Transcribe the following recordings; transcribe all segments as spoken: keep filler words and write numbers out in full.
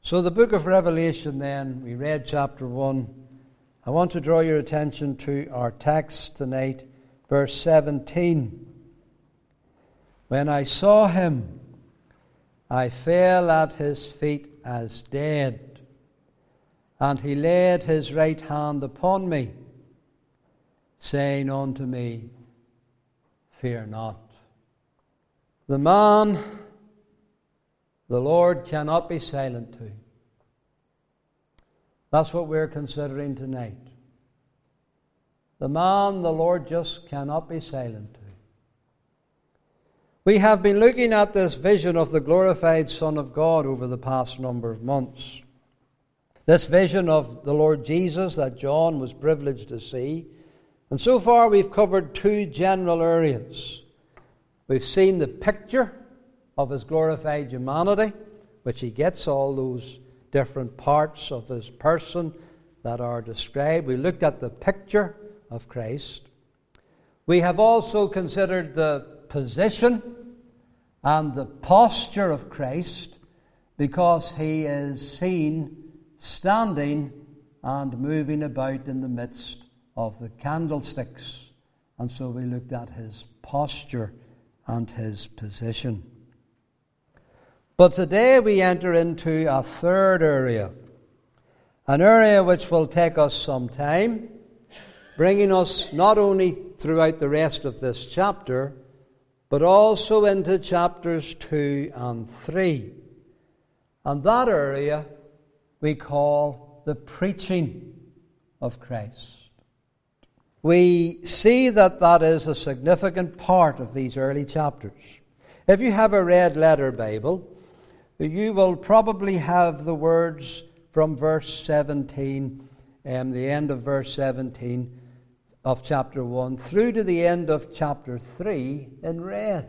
So the book of Revelation then, we read chapter one. I want to draw your attention to our text tonight, verse seventeen. When I saw him, I fell at his feet as dead, and he laid his right hand upon me, saying unto me, Fear not. The man the Lord cannot be silent to. That's what we're considering tonight. The man the Lord just cannot be silent to. We have been looking at this vision of the glorified Son of God over the past number of months. This vision of the Lord Jesus that John was privileged to see. And so far we've covered two general areas. We've seen the picture of his glorified humanity, which he gets all those different parts of his person that are described. We looked at the picture of Christ. We have also considered the position and the posture of Christ, because he is seen standing and moving about in the midst of the candlesticks. And so we looked at his posture and his position. But today we enter into a third area, an area which will take us some time, bringing us not only throughout the rest of this chapter, but also into chapters two and three. And that area we call the preaching of Christ. We see that that is a significant part of these early chapters. If you have a red letter Bible, you will probably have the words from verse seventeen, um, the end of verse seventeen of chapter one, through to the end of chapter three in red.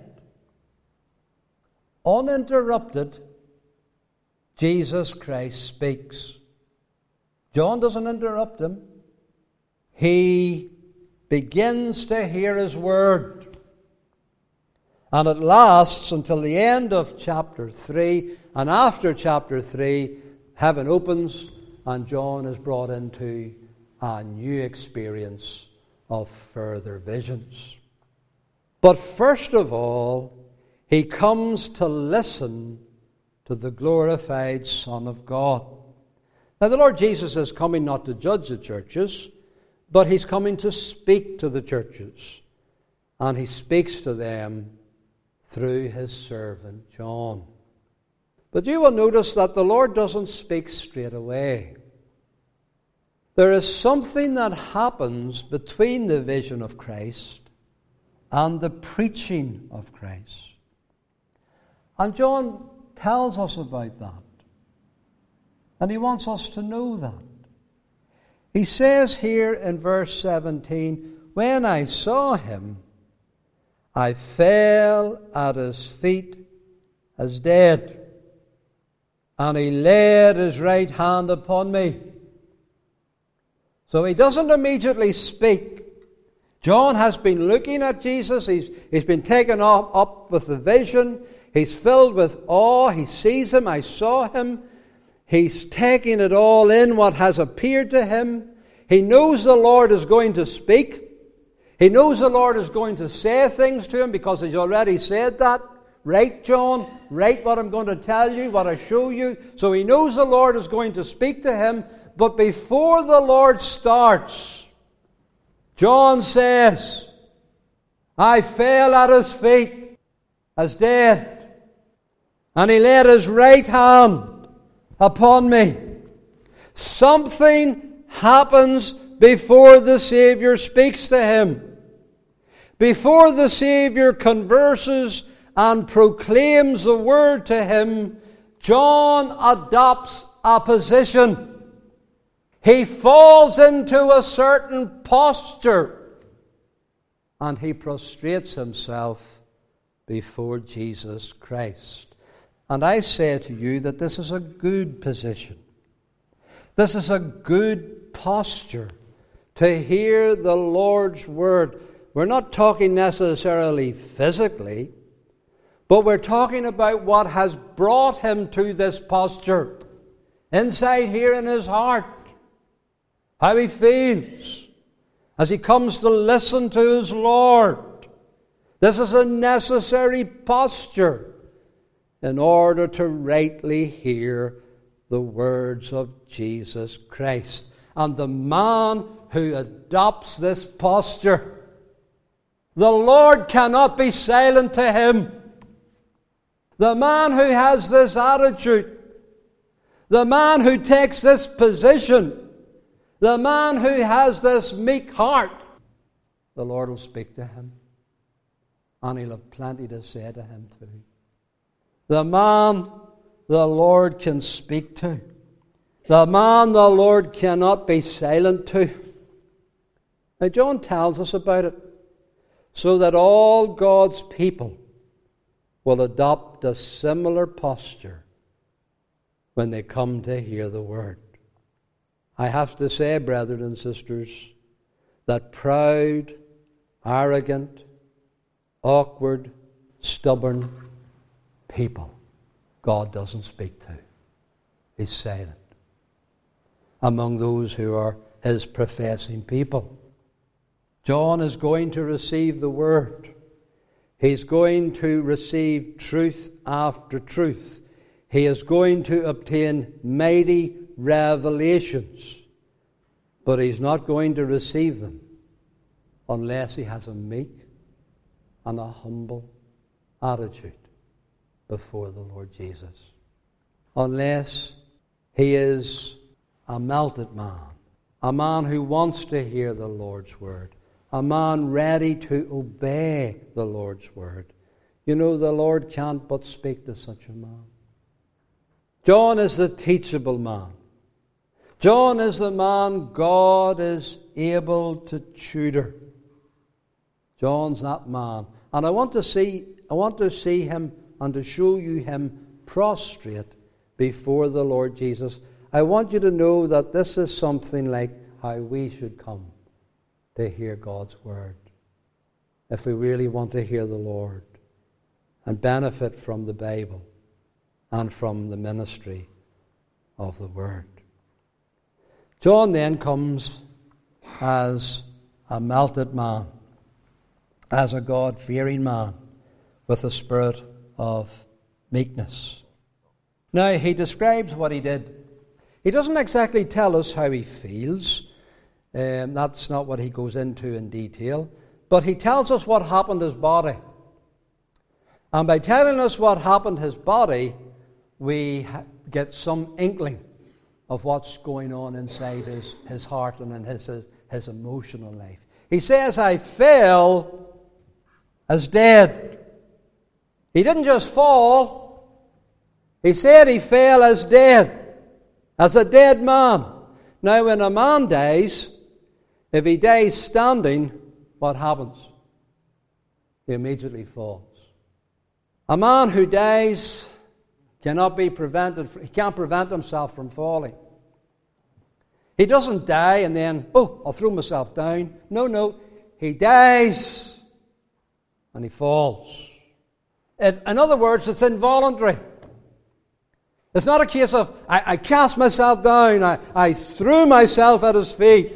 Uninterrupted, Jesus Christ speaks. John doesn't interrupt him. He begins to hear his word. And it lasts until the end of chapter three. And after chapter three, heaven opens and John is brought into a new experience of further visions. But first of all, he comes to listen to the glorified Son of God. Now, the Lord Jesus is coming not to judge the churches, but he's coming to speak to the churches. And he speaks to them through his servant John. But you will notice that the Lord doesn't speak straight away. There is something that happens between the vision of Christ and the preaching of Christ. And John tells us about that. And he wants us to know that. He says here in verse seventeen, when I saw him, I fell at his feet as dead, and he laid his right hand upon me. So he doesn't immediately speak. John has been looking at Jesus. He's, he's been taken up, up with the vision. He's filled with awe. He sees him. I saw him. He's taking it all in, what has appeared to him. He knows the Lord is going to speak. He knows the Lord is going to say things to him because he's already said that. Write, John, write what I'm going to tell you, what I show you. So he knows the Lord is going to speak to him. But before the Lord starts, John says, I fell at his feet as dead, and he laid his right hand upon me. Something happens before the Savior speaks to him. Before the Savior converses and proclaims the word to him, John adopts a position. He falls into a certain posture and he prostrates himself before Jesus Christ. And I say to you that this is a good position. This is a good posture to hear the Lord's word. We're not talking necessarily physically, but we're talking about what has brought him to this posture. inside here in his heart, how he feels as he comes to listen to his Lord. This is a necessary posture in order to rightly hear the words of Jesus Christ. And the man who adopts this posture, the Lord cannot be silent to him. The man who has this attitude, the man who takes this position, the man who has this meek heart, the Lord will speak to him. And he'll have plenty to say to him too. The man the Lord can speak to. The man the Lord cannot be silent to. Now John tells us about it. So that all God's people will adopt a similar posture when they come to hear the Word. I have to say, brethren and sisters, that proud, arrogant, awkward, stubborn people God doesn't speak to. He's silent among those who are his professing people. John is going to receive the Word. He's going to receive truth after truth. He is going to obtain mighty revelations. But he's not going to receive them unless he has a meek and a humble attitude before the Lord Jesus. Unless he is a melted man, a man who wants to hear the Lord's Word, a man ready to obey the Lord's Word. You know, the Lord can't but speak to such a man. John is the teachable man. John is the man God is able to tutor. John's that man. And I want to see, I want to see him and to show you him prostrate before the Lord Jesus. I want you to know that this is something like how we should come to hear God's Word, if we really want to hear the Lord and benefit from the Bible and from the ministry of the Word. John then comes as a melted man, as a God-fearing man with a spirit of meekness. Now, he describes what he did. He doesn't exactly tell us how he feels. Um, that's not what he goes into in detail. But he tells us what happened to his body. And by telling us what happened to his body, we ha- get some inkling of what's going on inside his, his heart and in his, his, his emotional life. He says, I fell as dead. He didn't just fall. He said he fell as dead, as a dead man. Now, when a man dies, if he dies standing, what happens? He immediately falls. A man who dies cannot be prevented, he can't prevent himself from falling. He doesn't die and then, oh, I'll throw myself down. No, no. He dies and he falls. It, in other words, it's involuntary. It's not a case of, I, I cast myself down, I, I threw myself at his feet.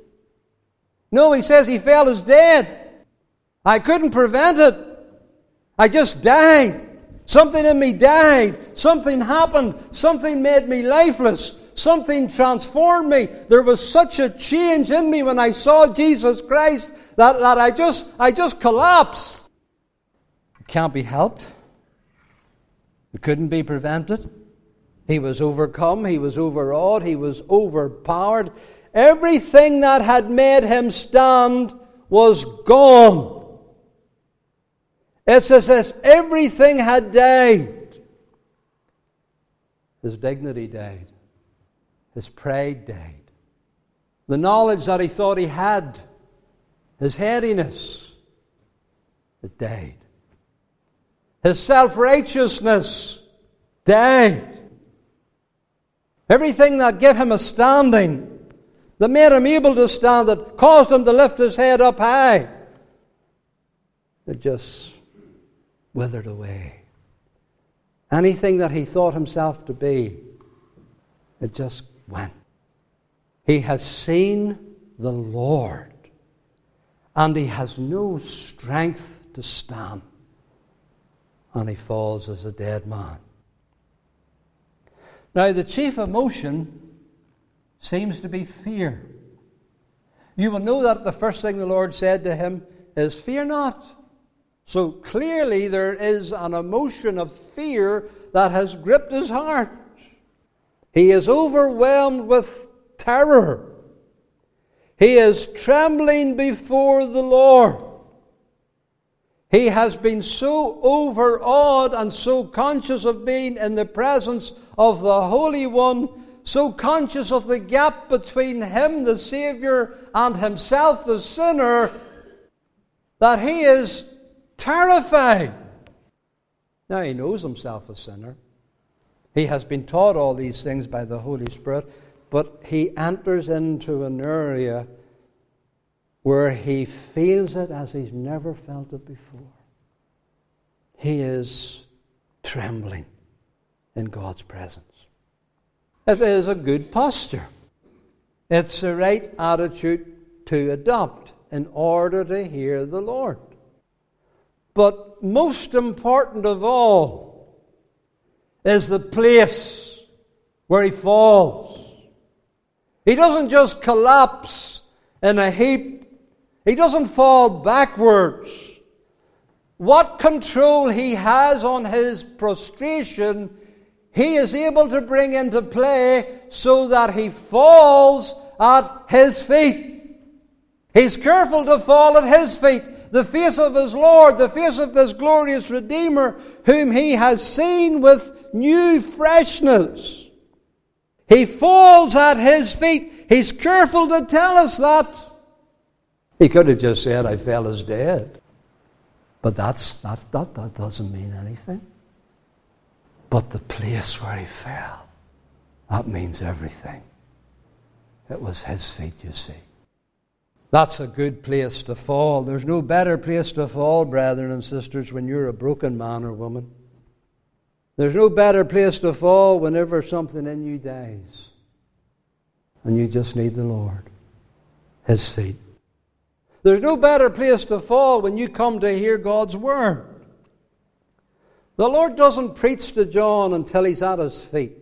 No, he says he fell as dead. I couldn't prevent it. I just died. Something in me died. Something happened. Something made me lifeless. Something transformed me. There was such a change in me when I saw Jesus Christ that, that I just I just collapsed. It can't be helped. It couldn't be prevented. He was overcome. He was overawed. He was overpowered. Everything that had made him stand was gone. It's as if everything had died. His dignity died. His pride died. The knowledge that he thought he had, his headiness, it died. His self-righteousness died. Everything that gave him a standing, that made him able to stand, that caused him to lift his head up high, it just withered away. Anything that he thought himself to be, It just went. He has seen the Lord, and he has no strength to stand, and he falls as a dead man. Now, the chief emotion seems to be fear. You will know that the first thing the Lord said to him is, "Fear not." So clearly there is an emotion of fear that has gripped his heart. He is overwhelmed with terror. He is trembling before the Lord. He has been so overawed and so conscious of being in the presence of the Holy One, so conscious of the gap between him, the Savior, and himself, the sinner, that he is terrified. Now, he knows himself a sinner. He has been taught all these things by the Holy Spirit, but he enters into an area where he feels it as he's never felt it before. He is trembling in God's presence. It is a good posture. It's the right attitude to adopt in order to hear the Lord. But most important of all is the place where he falls. He doesn't just collapse in a heap. He doesn't fall backwards. What control he has on his prostration, he is able to bring into play so that he falls at his feet. He's careful to fall at his feet. The face of his Lord, the face of this glorious Redeemer, whom he has seen with new freshness. He falls at his feet. He's careful to tell us that. He could have just said, "I fell as dead." But that's, that, that, that doesn't mean anything. But the place where he fell, that means everything. It was his feet, you see. That's a good place to fall. There's no better place to fall, brethren and sisters, when you're a broken man or woman. There's no better place to fall whenever something in you dies. And you just need the Lord. His feet. There's no better place to fall when you come to hear God's Word. The Lord doesn't preach to John until he's at his feet.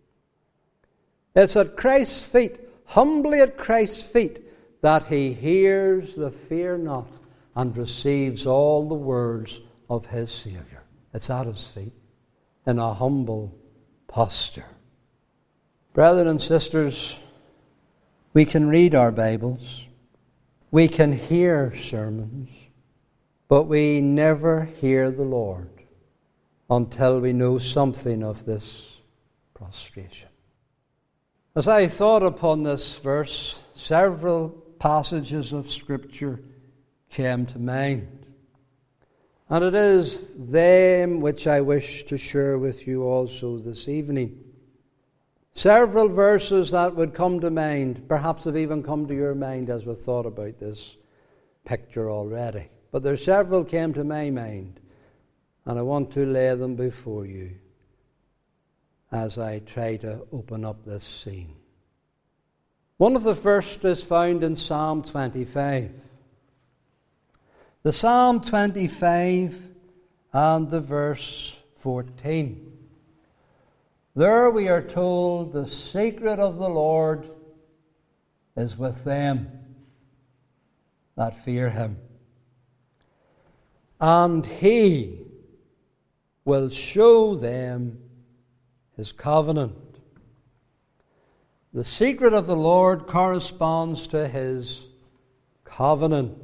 It's at Christ's feet, humbly at Christ's feet, that he hears the fear not and receives all the words of his Savior. It's at his feet, in a humble posture. Brethren and sisters, we can read our Bibles, we can hear sermons, but we never hear the Lord until we know something of this prostration. As I thought upon this verse, several passages of Scripture came to mind. And it is them which I wish to share with you also this evening. Several verses that would come to mind, perhaps have even come to your mind as we thought about this picture already. But there several came to my mind, and I want to lay them before you as I try to open up this scene. One of the first is found in Psalm twenty-five. The Psalm twenty-five and the verse fourteen. There we are told the secret of the Lord is with them that fear him, and he will show them his covenant. The secret of the Lord corresponds to his covenant.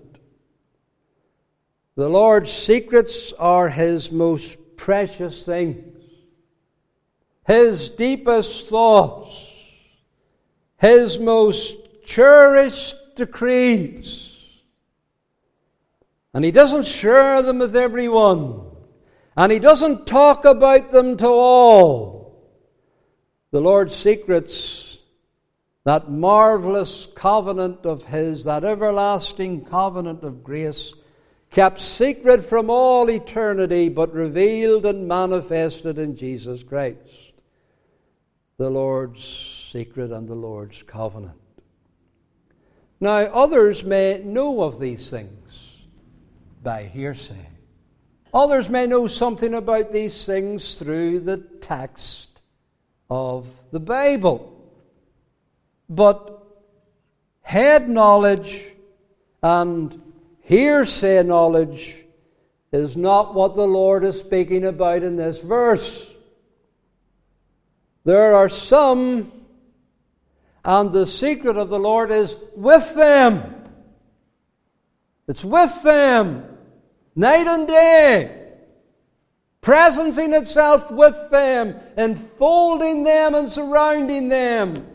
The Lord's secrets are his most precious things, his deepest thoughts, his most cherished decrees. And he doesn't share them with everyone, and he doesn't talk about them to all. The Lord's secrets, that marvelous covenant of his, that everlasting covenant of grace, kept secret from all eternity, but revealed and manifested in Jesus Christ. The Lord's secret and the Lord's covenant. Now, others may know of these things by hearsay. Others may know something about these things through the text of the Bible. But head knowledge and hearsay knowledge is not what the Lord is speaking about in this verse. There are some, and the secret of the Lord is with them. It's with them, night and day, presenting itself with them, enfolding them and surrounding them.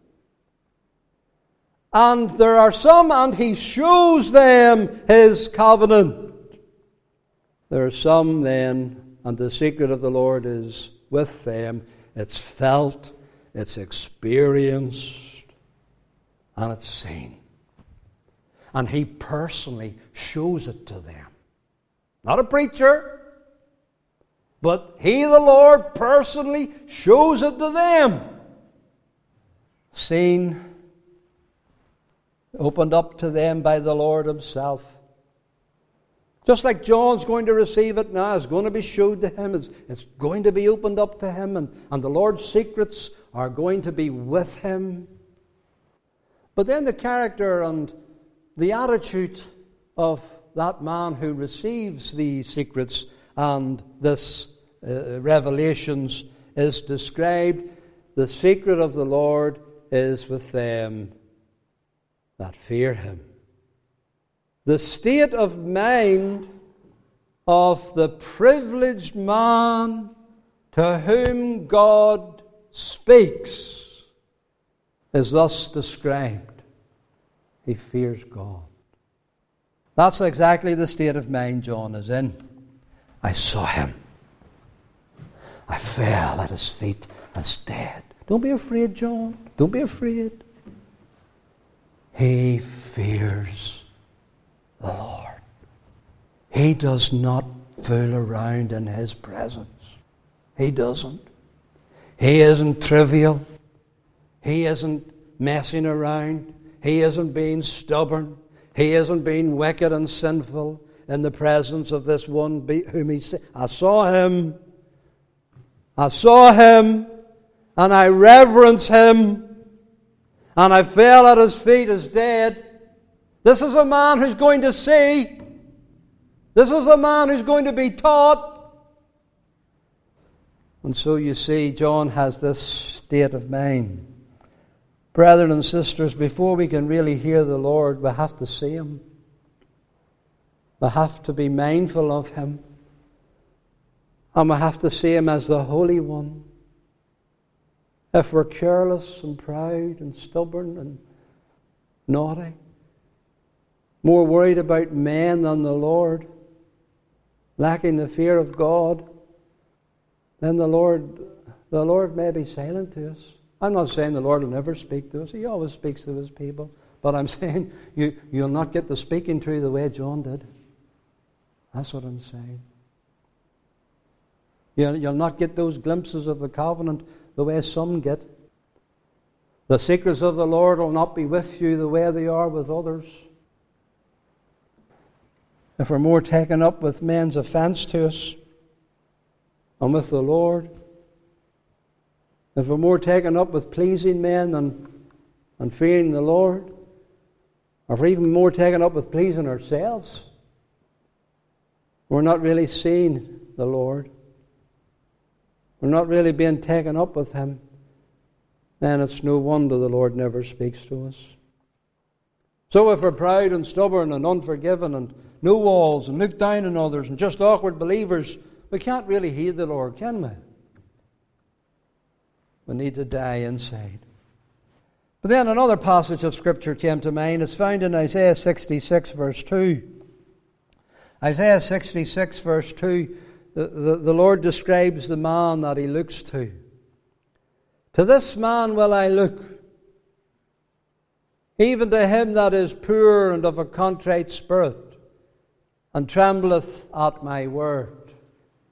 And there are some, and He shows them His covenant. There are some then, and the secret of the Lord is with them. It's felt, it's experienced, and it's seen. And He personally shows it to them. Not a preacher, but He, the Lord, personally shows it to them. Seen, opened up to them by the Lord Himself. Just like John's going to receive it now, it's going to be showed to him, it's, it's going to be opened up to him, and, and the Lord's secrets are going to be with him. But then the character and the attitude of that man who receives these secrets and this uh, revelations is described. The secret of the Lord is with them that fear Him. The state of mind of the privileged man to whom God speaks is thus described. He fears God. That's exactly the state of mind John is in. I saw Him. I fell at His feet as dead. Don't be afraid, John. Don't be afraid. He fears the Lord. He does not fool around in His presence. He doesn't. He isn't trivial. He isn't messing around. He isn't being stubborn. He isn't being wicked and sinful in the presence of this one whom He said, I saw Him. I saw Him, and I reverence Him, and I fell at His feet as dead. This is a man who's going to see. This is a man who's going to be taught. And so you see, John has this state of mind. Brethren and sisters, before we can really hear the Lord, we have to see Him. We have to be mindful of Him. And we have to see Him as the Holy One. If we're careless and proud and stubborn and naughty, more worried about men than the Lord, lacking the fear of God, then the Lord, the Lord may be silent to us. I'm not saying the Lord will never speak to us. He always speaks to His people. But I'm saying you, you'll not get the speaking to the way John did. That's what I'm saying. You'll, you'll not get those glimpses of the covenant the way some get. The secrets of the Lord will not be with you the way they are with others. If we're more taken up with men's offence to us and with the Lord, if we're more taken up with pleasing men than, than fearing the Lord, or if we're even more taken up with pleasing ourselves, we're not really seeing the Lord. We're not really being taken up with Him. Then it's no wonder the Lord never speaks to us. So if we're proud and stubborn and unforgiving and no walls and look down on others and just awkward believers, we can't really heed the Lord, can we? We need to die inside. But then another passage of Scripture came to mind. It's found in Isaiah sixty-six, verse two. Isaiah sixty-six, verse two, the, the, the Lord describes the man that He looks to. To this man will I look, even to him that is poor and of a contrite spirit, and trembleth at my word.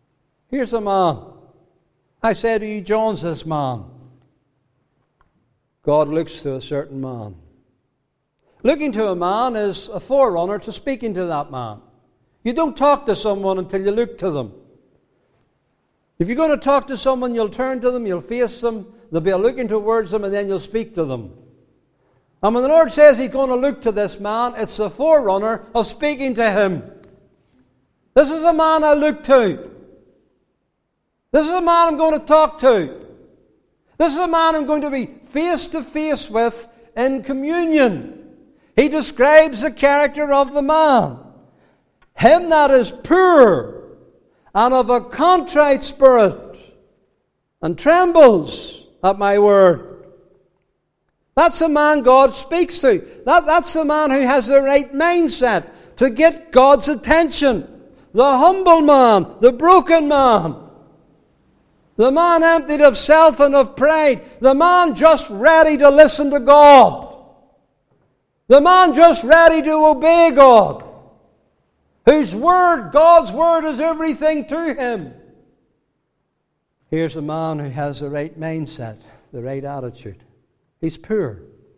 Here's a man. I say to you, John's this man. God looks to a certain man. Looking to a man is a forerunner to speaking to that man. You don't talk to someone until you look to them. If you're going to talk to someone, you'll turn to them, you'll face them, there'll be a looking towards them, and then you'll speak to them. And when the Lord says He's going to look to this man, it's a forerunner of speaking to him. This is a man I look to. This is a man I'm going to talk to. This is a man I'm going to be face to face with in communion. He describes the character of the man. Him that is poor and of a contrite spirit and trembles at my word. That's the man God speaks to. That, that's the man who has the right mindset to get God's attention. The humble man, the broken man, the man emptied of self and of pride, the man just ready to listen to God, the man just ready to obey God, whose word, God's word, is everything to him. Here's a man who has the right mindset, the right attitude. He's poor.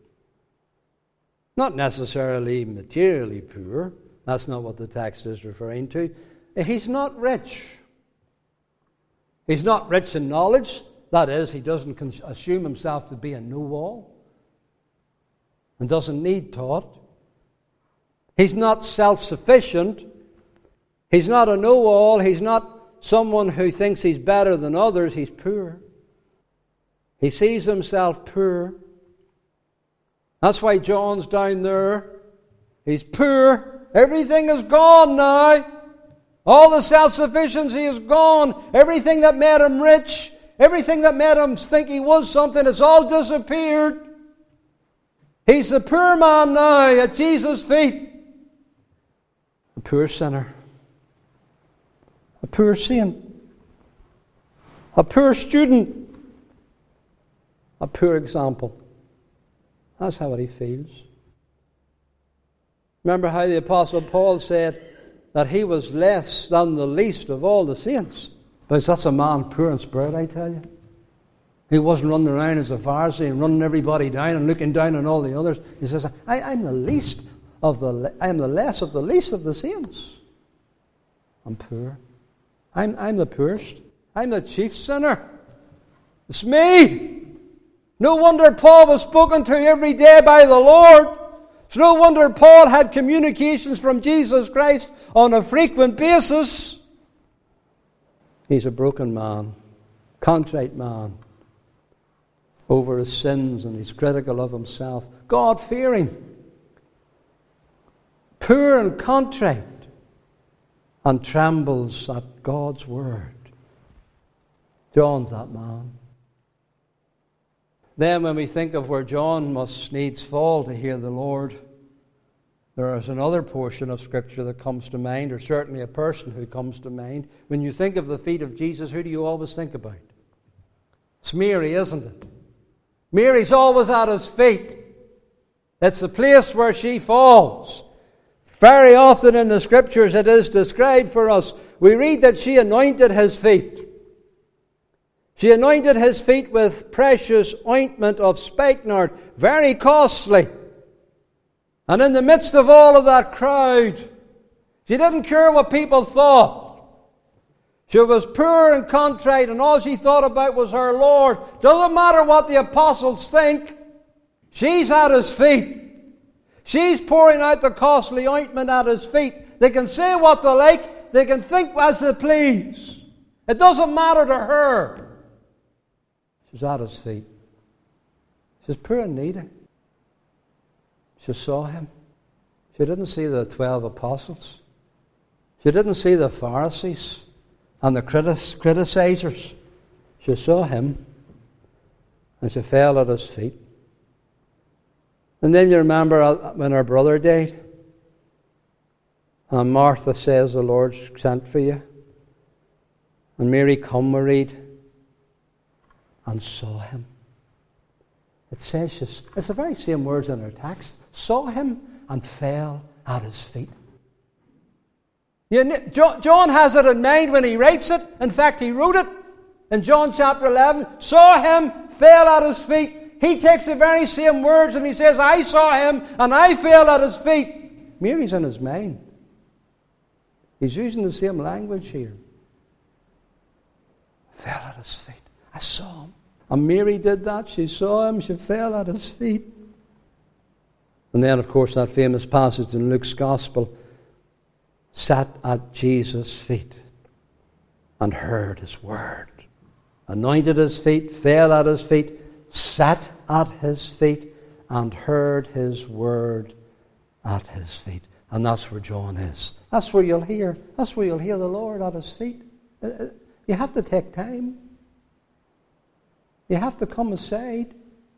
Not necessarily materially poor. That's not what the text is referring to. He's not rich. He's not rich in knowledge. That is, he doesn't assume himself to be a know-all and doesn't need taught. He's not self-sufficient. He's not a know-all. He's not someone who thinks he's better than others. He's poor. He sees himself poor. That's why John's down there. He's poor. Everything is gone now. All the self-sufficiency is gone. Everything that made him rich, everything that made him think he was something, it's all disappeared. He's the poor man now at Jesus' feet. A poor sinner. A poor saint. A poor student. A poor example. That's how he feels. Remember how the Apostle Paul said that he was less than the least of all the saints. But that's a man poor in spirit, I tell you. He wasn't running around as a Pharisee and running everybody down and looking down on all the others. He says, I, I'm the least of the I am the less of the least of the saints. I'm poor. I'm I'm the poorest. I'm the chief sinner. It's me. No wonder Paul was spoken to every day by the Lord. It's no wonder Paul had communications from Jesus Christ on a frequent basis. He's a broken man, contrite man, over his sins, and he's critical of himself. God-fearing, poor and contrite, and trembles at God's word. John's that man. Then when we think of where John must needs fall to hear the Lord, there is another portion of Scripture that comes to mind, or certainly a person who comes to mind. When you think of the feet of Jesus, who do you always think about? It's Mary, isn't it? Mary's always at his feet. It's the place where she falls. Very often in the Scriptures it is described for us. We read that she anointed his feet. She anointed his feet with precious ointment of spikenard, very costly. And in the midst of all of that crowd, she didn't care what people thought. She was poor and contrite, and all she thought about was her Lord. Doesn't matter what the apostles think. She's at his feet. She's pouring out the costly ointment at his feet. They can say what they like. They can think as they please. It doesn't matter to her. She's at his feet. She's poor and needy. She saw him. She didn't see the twelve apostles. She didn't see the Pharisees and the critic- criticizers. She saw him, and she fell at his feet. And then you remember when her brother died, and Martha says, the Lord sent for you. And Mary, come, we read, and saw him. It says, she's, it's the very same words in our text. Saw him and fell at his feet. You, John has it in mind when he writes it. In fact, he wrote it in John chapter eleven. Saw him, fell at his feet. He takes the very same words and he says, I saw him and I fell at his feet. Mary's in his mind. He's using the same language here. Fell at his feet. I saw him. And Mary did that. She saw him. She fell at his feet. And then, of course, that famous passage in Luke's Gospel, sat at Jesus' feet and heard his word. Anointed his feet, fell at his feet, sat at his feet, and heard his word at his feet. And that's where John is. That's where you'll hear. That's where you'll hear the Lord at his feet. You have to take time. You have to come aside.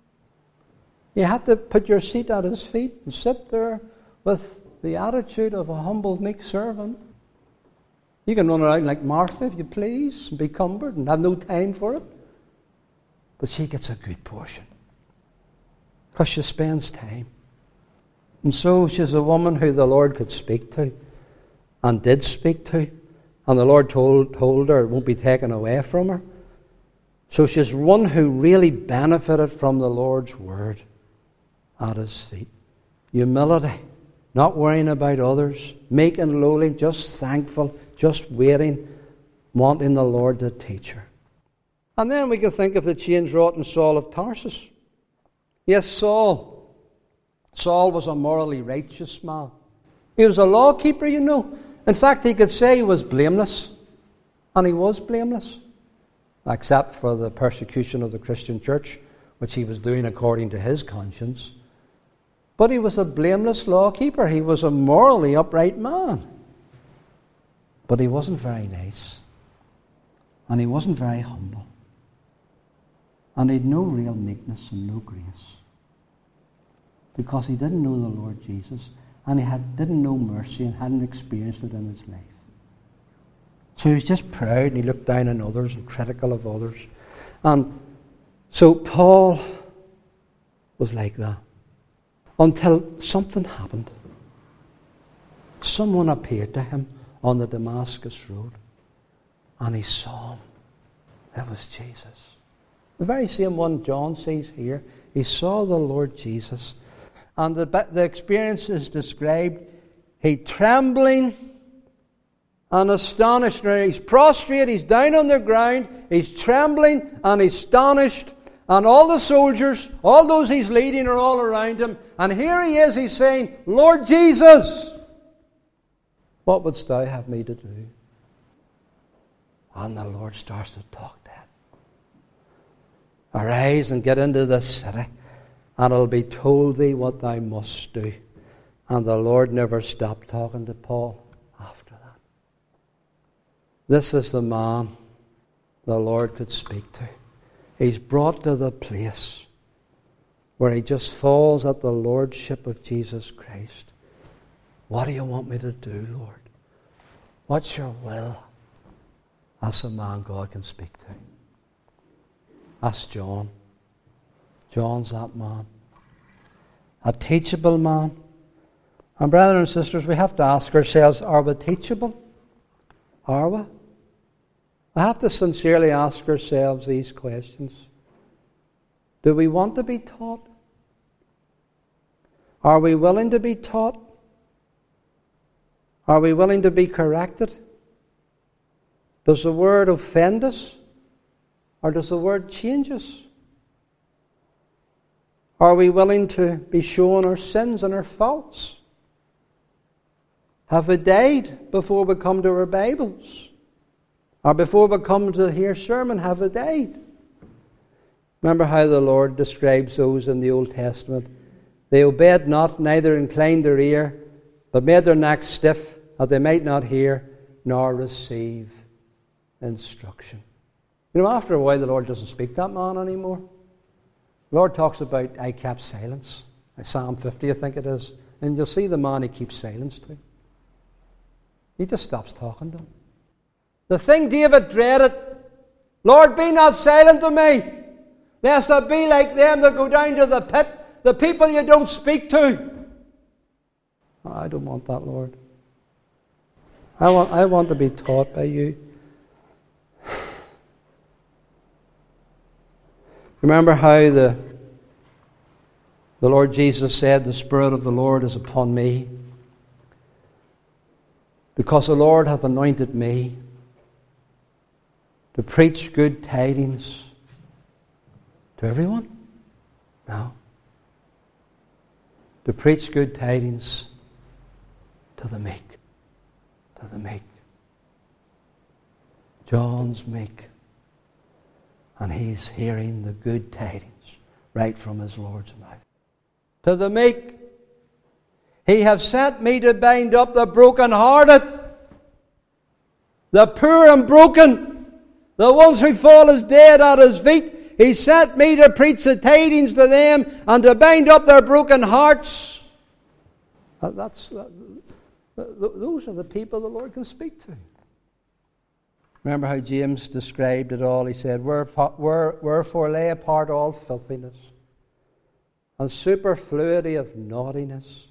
You have to put your seat at his feet and sit there with the attitude of a humble, meek servant. You can run around like Martha, if you please, and be cumbered and have no time for it. But she gets a good portion because she spends time. And so she's a woman who the Lord could speak to and did speak to. And the Lord told, told her it won't be taken away from her. So she's one who really benefited from the Lord's word at his feet. Humility, not worrying about others, meek and lowly, just thankful, just waiting, wanting the Lord to teach her. And then we can think of the change wrought in Saul of Tarsus. Yes, Saul. Saul was a morally righteous man. He was a law keeper, you know. In fact, he could say he was blameless. And he was blameless. Except for the persecution of the Christian church, which he was doing according to his conscience. But he was a blameless law keeper. He was a morally upright man. But he wasn't very nice. And he wasn't very humble. And he had no real meekness and no grace. Because he didn't know the Lord Jesus. And he had, didn't know mercy and hadn't experienced it in his life. So he was just proud and he looked down on others and critical of others. And so Paul was like that. Until something happened. Someone appeared to him on the Damascus Road. And he saw him. It was Jesus. The very same one John sees here. He saw the Lord Jesus. And the, the experience is described. He trembling and astonished. He's prostrate. He's down on the ground. He's trembling and astonished. And all the soldiers, all those he's leading are all around him. And here he is, he's saying, Lord Jesus, what wouldst thou have me to do? And the Lord starts to talk to him. Arise and get into the city, and it'll be told thee what thou must do. And the Lord never stopped talking to Paul after that. This is the man the Lord could speak to. He's brought to the place where he just falls at the lordship of Jesus Christ. What do you want me to do, Lord? What's your will? That's a man God can speak to. That's John. John's that man. A teachable man. And brothers and sisters, we have to ask ourselves, are we teachable? Are we? We have to sincerely ask ourselves these questions. Do we want to be taught? Are we willing to be taught? Are we willing to be corrected? Does the word offend us? Or does the word change us? Are we willing to be shown our sins and our faults? Have we died before we come to our Bibles? Or before we come to hear sermon, have we died? Remember how the Lord describes those in the Old Testament. They obeyed not, neither inclined their ear, but made their necks stiff, that they might not hear, nor receive instruction. You know, after a while, the Lord doesn't speak to that man anymore. The Lord talks about, I kept silence. Psalm fifty, I think it is. And you'll see the man he keeps silence to. He just stops talking to him. The thing David dreaded, Lord, be not silent to me, lest I be like them that go down to the pit, the people you don't speak to. I don't want that, Lord. I want, I want to be taught by you. Remember how the The Lord Jesus said, the Spirit of the Lord is upon me, because the Lord hath anointed me to preach good tidings to everyone? No. To preach good tidings to the meek. To the meek. John's meek. And he's hearing the good tidings right from his Lord's mouth. To the meek, he hath sent me to bind up the brokenhearted, the poor and broken, the ones who fall as dead at his feet. He sent me to preach the tidings to them and to bind up their broken hearts. That's, that, those are the people the Lord can speak to. Remember how James described it all? He said, wherefore lay apart all filthiness and superfluity of naughtiness,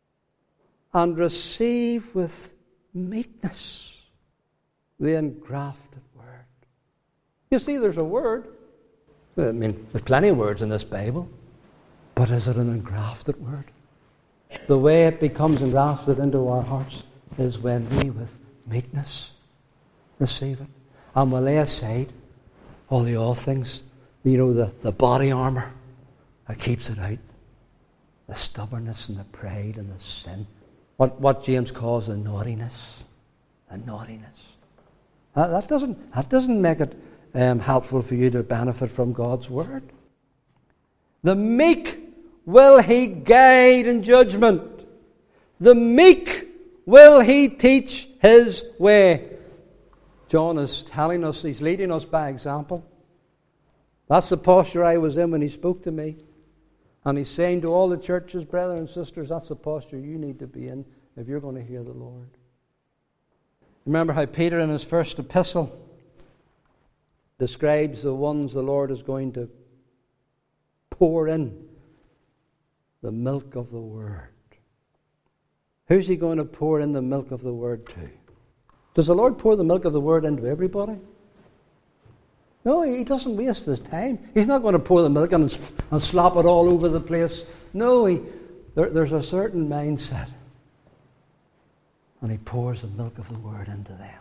and receive with meekness the engrafted word. You see, there's a word. I mean, there's plenty of words in this Bible, but is it an engrafted word? The way it becomes engrafted into our hearts is when we, with meekness, receive it. And we'll lay aside all the old things, you know, the, the body armour that keeps it out, the stubbornness and the pride and the sin. What, what James calls the naughtiness. The naughtiness. That, that, doesn't, that doesn't make it um, helpful for you to benefit from God's word. The meek will he guide in judgment. The meek will he teach his way. John is telling us, he's leading us by example. That's the posture I was in when he spoke to me. And he's saying to all the churches, brothers and sisters, that's the posture you need to be in if you're going to hear the Lord. Remember how Peter in his first epistle describes the ones the Lord is going to pour in the milk of the Word. Who's he going to pour in the milk of the Word to? Does the Lord pour the milk of the Word into everybody? No, he doesn't waste his time. He's not going to pour the milk and, and slop it all over the place. No, he, there, there's a certain mindset. And he pours the milk of the Word into them.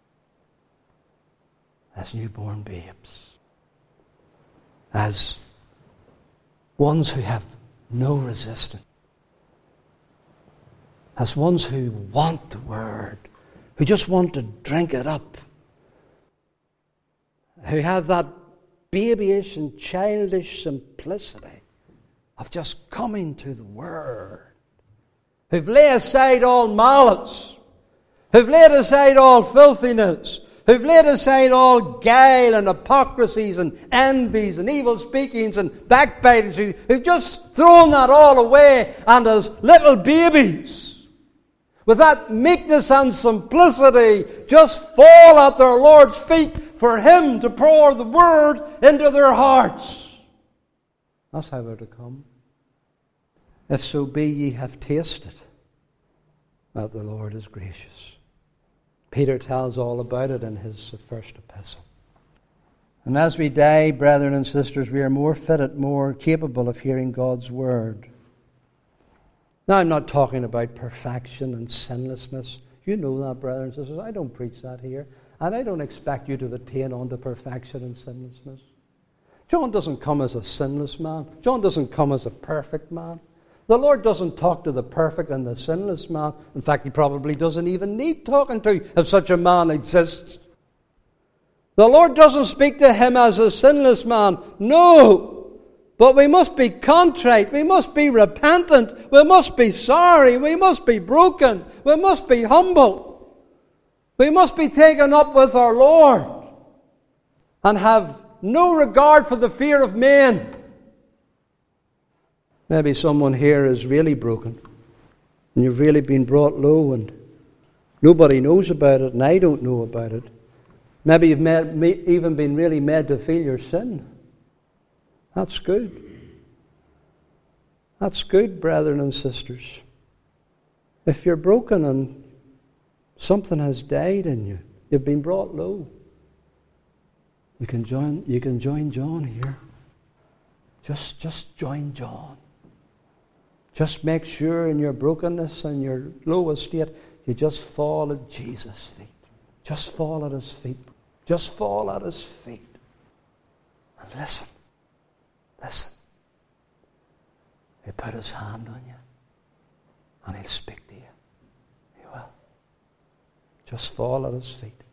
As newborn babes. As ones who have no resistance. As ones who want the Word. Who just want to drink it up. Who have that babyish and childish simplicity of just coming to the Word. Who've laid aside all malice. Who've laid aside all filthiness. Who've laid aside all guile and hypocrisies and envies and evil speakings and backbitings. Who, who've just thrown that all away and as little babies, with that meekness and simplicity, just fall at their Lord's feet for Him to pour the Word into their hearts. That's how we're to come. If so be ye have tasted that the Lord is gracious. Peter tells all about it in his first epistle. And as we die, brethren and sisters, we are more fitted, more capable of hearing God's Word. Now, I'm not talking about perfection and sinlessness. You know that, brothers and sisters. I don't preach that here. And I don't expect you to attain unto perfection and sinlessness. John doesn't come as a sinless man. John doesn't come as a perfect man. The Lord doesn't talk to the perfect and the sinless man. In fact, He probably doesn't even need talking to if such a man exists. The Lord doesn't speak to him as a sinless man. No. But we must be contrite, we must be repentant, we must be sorry, we must be broken, we must be humble. We must be taken up with our Lord and have no regard for the fear of men. Maybe someone here is really broken and you've really been brought low and nobody knows about it and I don't know about it. Maybe you've made, even been really made to feel your sin. That's good. That's good, brethren and sisters. If you're broken and something has died in you, you've been brought low, you can join, you can join John here. Just, just join John. Just make sure in your brokenness and your low estate, you just fall at Jesus' feet. Just fall at his feet. Just fall at his feet. And listen. Listen. He'll put his hand on you. And he'll speak to you. He will. Just fall at his feet.